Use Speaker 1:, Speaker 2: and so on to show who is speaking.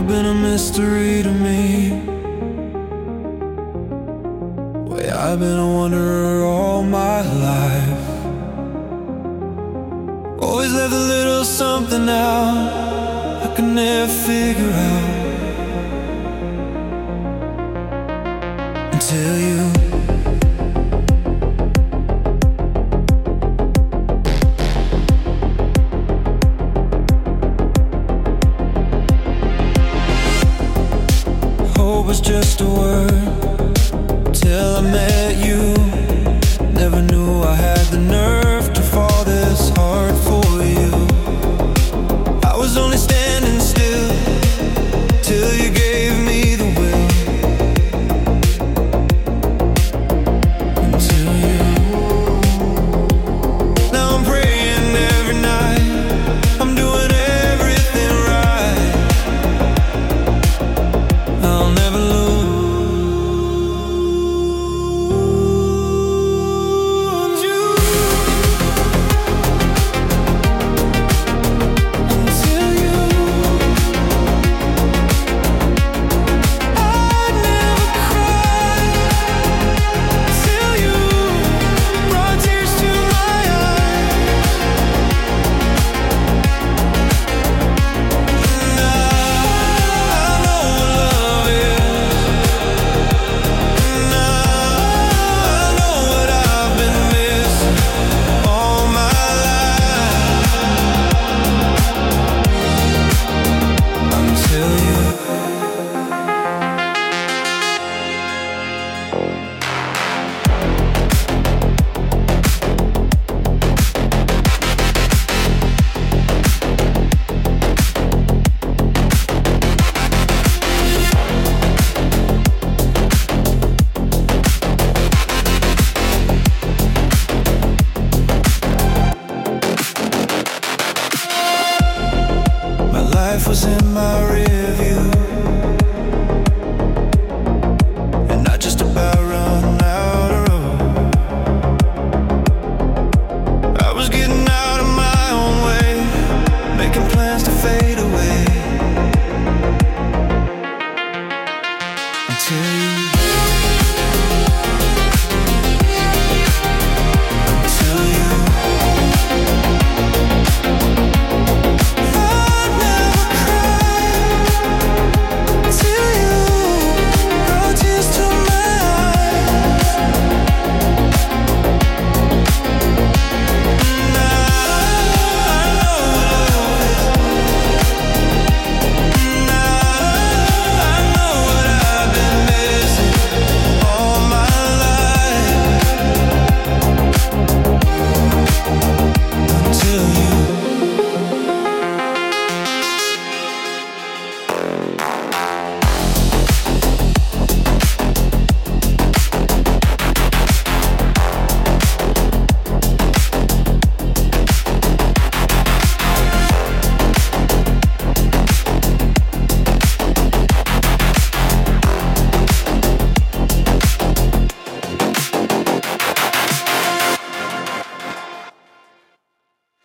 Speaker 1: been a mystery to me. Way I've been a wanderer all my life. Always left a little something out I could never figure out until you. Hope was just a word till I met you. Never knew I had the nerve to fall this hard for you. I was only standing still till you gave me the will. Until you. Now I'm praying every night I'm doing everything right. I'll never lose you until you. I'd never cry till you brought tears to my eyes. Now I know what love is. Now I know what I've been missing all my life. Until you. My life was in my rear view.